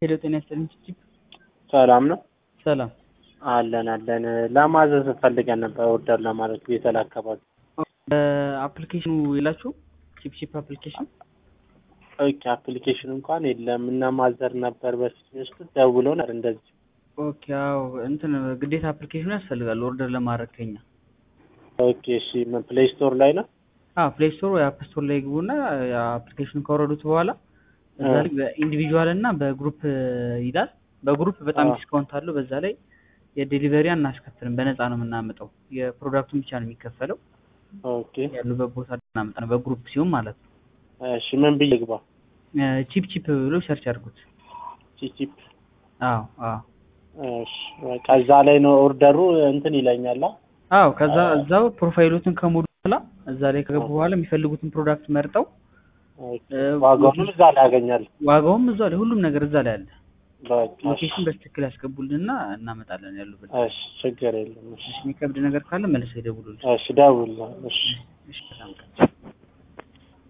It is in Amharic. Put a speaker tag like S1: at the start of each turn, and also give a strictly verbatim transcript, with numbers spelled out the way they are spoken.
S1: ሄሎ ጤና ይስጥልኝ ቺፕ
S2: ሰላም ነው
S1: ሰላም
S2: አለን አለን ለማዘዝ ፈልገን ነበር ኦርደር ለማድረግ ቤተል አካባቢ
S1: አፕሊኬሽኑ የላችሁ ቺፕ ቺፕ አፕሊኬሽን
S2: ኦኬ አፕሊኬሽን እንኳን የለም እና ማዘር ነበር በፊት ውስጥ ደውለው ነበር እንደዚህ
S1: ኦኬ አዎ እንትን ግዴታ አፕሊኬሽኑ ያስፈልጋል ኦርደር ለማድረግ ከኛ
S2: ኦኬ እሺ ፕሌይ ስቶር ላይ ነው
S1: አዎ ፕሌይ ስቶር ወይ አፕ ስቶር ላይ ግቡና አፕሊኬሽኑ ካወረዱት በኋላ እዛ ላይ በኢንዲቪጁዋል እና በግሩፕ ይላል በግሩፕ በጣም ዲስካውንት አለው በዛ ላይ የዴሊቨሪ አናስከፍልም በነፃ ነው የምናመጣው የፕሮዳክቱን ብቻ ነው የሚከፈለው
S2: ኦኬ
S1: ያሉበት ቦታ እናመጣለን በግሩፕ ሲሆን ማለት ነው
S2: እሺ ምን ብዬ ልግባ
S1: ቺፕ ቺፕ ብሎ ሰርች አድርጉት
S2: ቺፕ
S1: አዎ አዎ
S2: እሺ ከዛ ላይ ነው ኦርደሩ እንትን ይለኛል
S1: አዎ ከዛ እዛው ፕሮፋይሎትን ከሞሉ በኋላ እዛ ላይ ከገቡ በኋላ የሚፈልጉትን ፕሮዳክት መርጠው
S2: ዋጋውንም እዛ ላይ ያገኛል
S1: ዋጋውም እዛ ላይ ሁሉም ነገር እዛ ላይ አለ
S2: በቃ
S1: ሎኬሽን በትክክል ያስገቡልንና እናመጣለን ያሉበት
S2: እሺ ችግር የለም
S1: እሺ የሚከብድ ነገር ካለ መልሰው ይደውሉልን
S2: እሺ ደውል እሺ
S1: እሺ